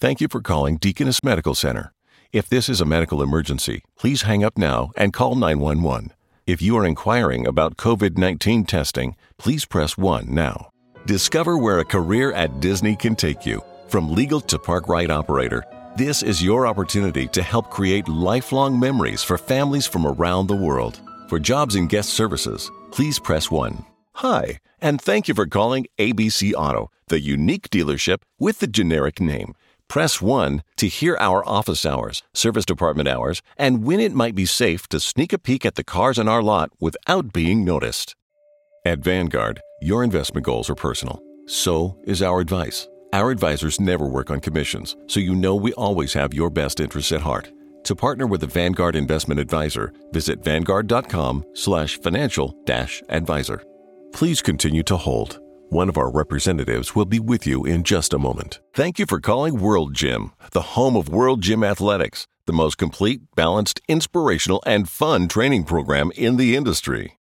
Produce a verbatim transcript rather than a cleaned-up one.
Thank you for calling Deaconess Medical Center. If this is a medical emergency, please hang up now and call nine one one. If you are inquiring about covid nineteen testing, please press one now. Discover where a career at Disney can take you. From legal to park ride operator, this is your opportunity to help create lifelong memories for families from around the world. For jobs and guest services, please press one. Hi, and thank you for calling A B C Auto, the unique dealership with the generic name. Press one to hear our office hours, service department hours, and when it might be safe to sneak a peek at the cars in our lot without being noticed. At Vanguard, your investment goals are personal. So is our advice. Our advisors never work on commissions, so you know we always have your best interests at heart. To partner with a Vanguard investment advisor, visit vanguard.com slash financial dash advisor. Please continue to hold. One of our representatives will be with you in just a moment. Thank you for calling World Gym, the home of World Gym Athletics, the most complete, balanced, inspirational, and fun training program in the industry.